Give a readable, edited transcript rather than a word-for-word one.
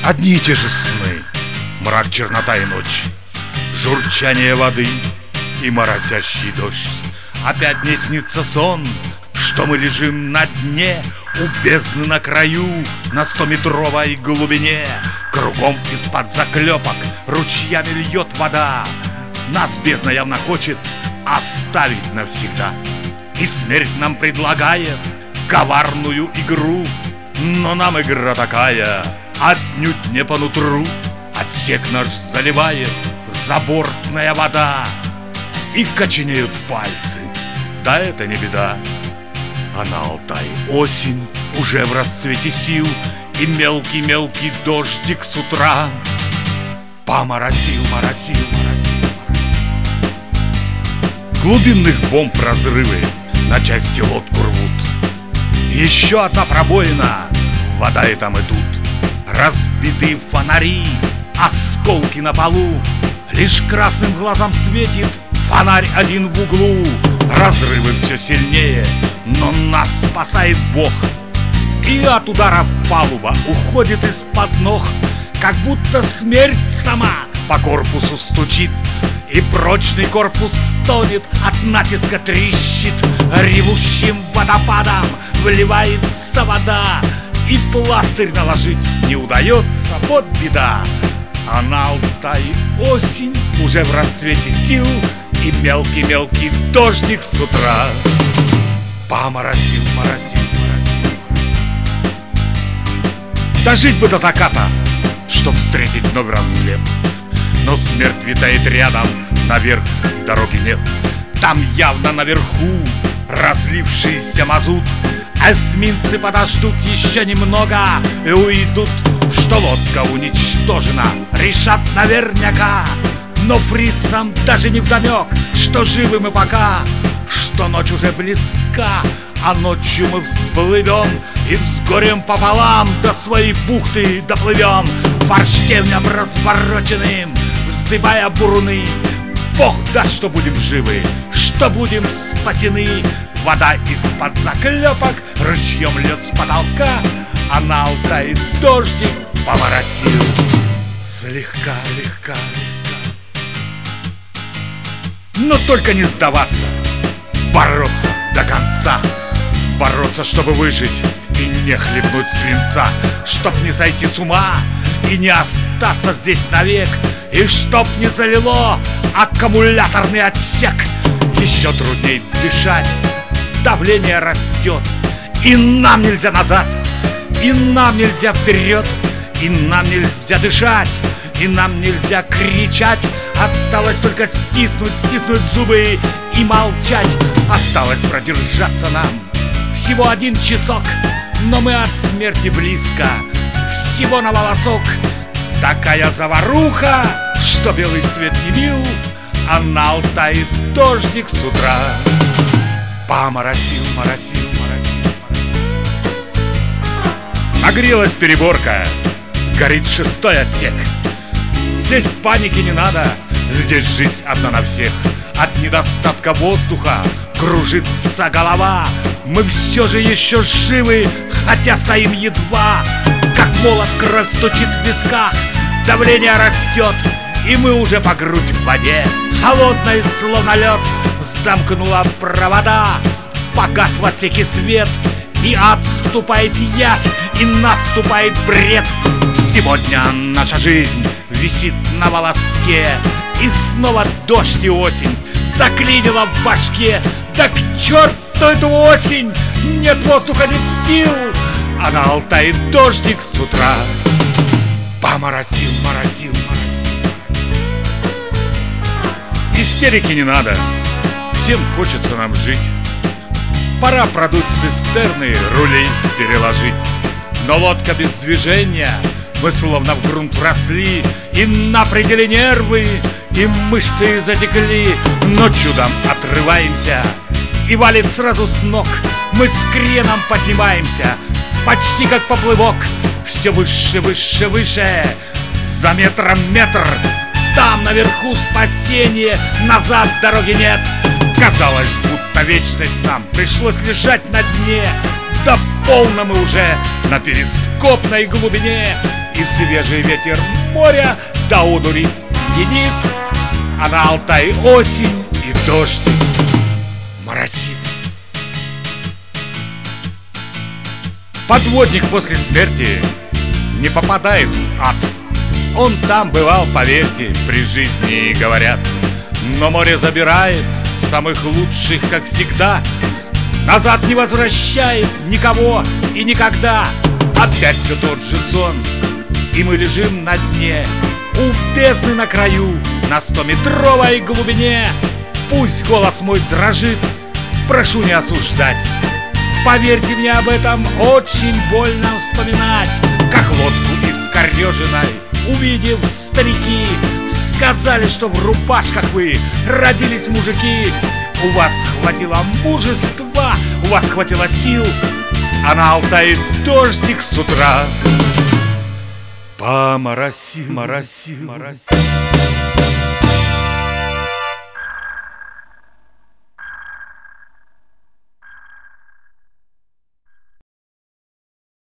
Одни и те же сны, мрак, чернота и ночь, журчание воды и моросящий дождь. Опять мне снится сон, что мы лежим на дне у бездны на краю, на 100-метровой глубине. Кругом из-под заклепок ручьями льет вода. Нас бездна явно хочет оставить навсегда, и смерть нам предлагает коварную игру. Но нам игра такая отнюдь не по нутру. Отсек наш заливает забортная вода, и коченеют пальцы, да это не беда. А на Алтае осень уже в расцвете сил, и мелкий-мелкий дождик с утра поморосил, моросил, моросил. Глубинных бомб разрывы на части лодку рвут. Еще одна пробоина, вода и там и тут. Разбитые фонари, осколки на полу. Лишь красным глазом светит фонарь один в углу. Разрывы все сильнее, но нас спасает Бог. И от ударов палуба уходит из-под ног, как будто смерть сама по корпусу стучит. И прочный корпус стонет, от натиска трещит. Ревущим водопадом вливается вода, и пластырь наложить не удается, вот беда. А на Алтае осень уже в расцвете сил, и мелкий-мелкий дождик с утра поморосил, моросил, моросил. Дожить бы до заката, чтоб встретить новый рассвет. Но смерть витает рядом, наверх дороги нет. Там явно наверху разлившийся мазут. Эсминцы подождут еще немного и уйдут, что лодка уничтожена, решат наверняка. Но фрицам даже не вдомек, что живы мы пока, что ночь уже близка, а ночью мы всплывем и с горем пополам до своей бухты доплывем. Форштевнем развороченным вздыбая буруны, Бог даст, что будем живы, что будем спасены. Вода из-под заклепок ручьем льет с потолка, а на Алтае дождик поморосил слегка, легка, легка. Но только не сдаваться, бороться до конца. Бороться, чтобы выжить и не хлебнуть свинца, чтоб не сойти с ума и не остаться здесь навек, и чтоб не залило аккумуляторный отсек. Еще трудней дышать, давление растет, и нам нельзя назад, и нам нельзя вперед, и нам нельзя дышать, и нам нельзя кричать. Осталось только стиснуть зубы и молчать. Осталось продержаться нам всего 1 часок, но мы от смерти близко, всего на волосок. Такая заваруха, что белый свет не бил, а на Алтае дождик с утра поморосил, моросил, моросил. Нагрелась переборка, горит 6-й отсек. Здесь паники не надо, здесь жизнь одна на всех. От недостатка воздуха кружится голова. Мы все же еще живы, хотя стоим едва. Как молот кровь стучит в висках, давление растет, и мы уже по грудь в воде. Холодной, словно лед, замкнула провода. Погас в отсеке свет, и отступает явь, и наступает бред. Сегодня наша жизнь висит на волоске, и снова дождь и осень заклинила в башке. Да к черту эту осень! Нет воздуха, нет сил, а на Алтае дождик с утра поморосил, моросил, моросил. Истерики не надо, всем хочется нам жить. Пора продуть цистерны, рули переложить. Но лодка без движения, мы словно в грунт вросли, и на пределе нервы, и мышцы затекли. Но чудом отрываемся, и валит сразу с ног. Мы с креном поднимаемся, почти как поплывок. Все выше, выше, выше, за метром метр. Там наверху спасение, назад дороги нет. Казалось, будто вечность нам пришлось лежать на дне. Да полно мы уже на перископной глубине. и свежий ветер моря до одури пьянит, а на Алтае осень и дождь моросит. Подводник после смерти не попадает в ад. Он там бывал, поверьте, при жизни, говорят. Но море забирает самых лучших, как всегда. Назад не возвращает никого и никогда. Опять все тот же сон, и мы лежим на дне, у бездны на краю, на 100-метровой глубине. Пусть голос мой дрожит, прошу не осуждать. Поверьте мне, об этом очень больно вспоминать. Как лодку искореженной, увидев старики, сказали, что в рубашках вы родились мужики. У вас хватило мужества, у вас хватило сил, а на Алтае дождик с утра поморосил.